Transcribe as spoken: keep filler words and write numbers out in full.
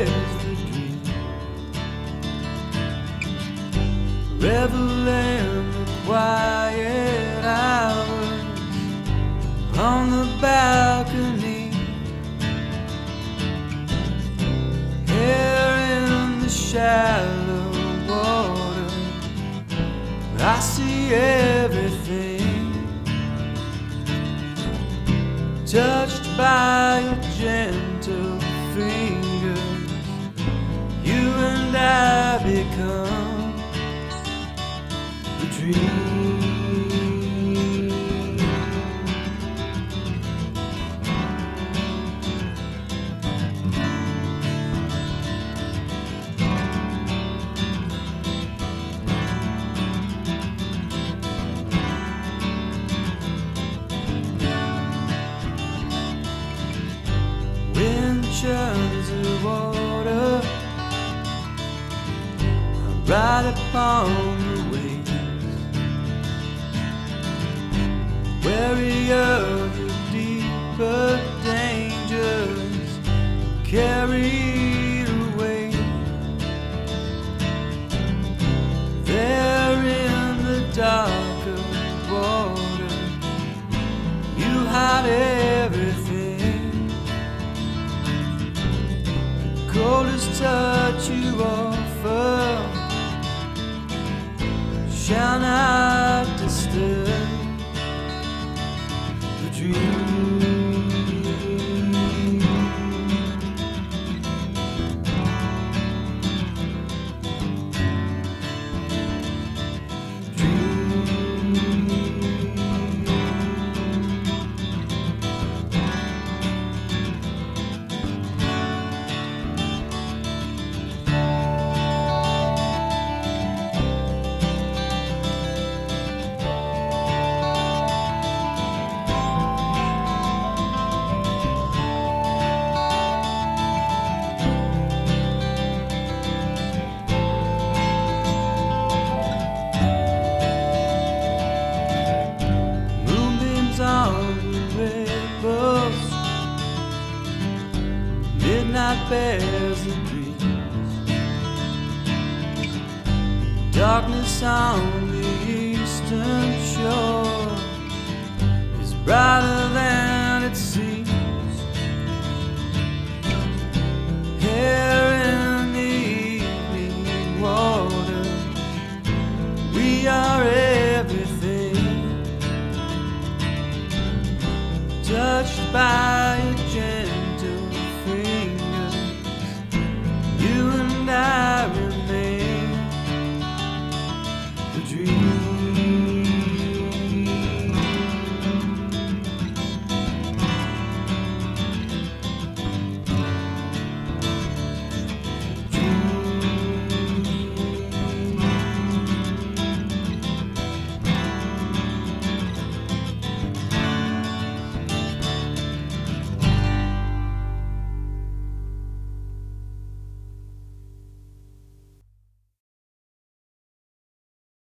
bears the dream. Revel in the quiet hours on the balcony, here in the shallow water. I see everything, touched by your gentle fingers. You and I become the dream. Wind churns the water, I ride upon the waves, weary of the deeper dangers, carried away. There in the darker water, you hide everything. Coldest touch you offer shall not disturb the dream. On the ripples, midnight bears the breeze. Darkness on the eastern shore is brighter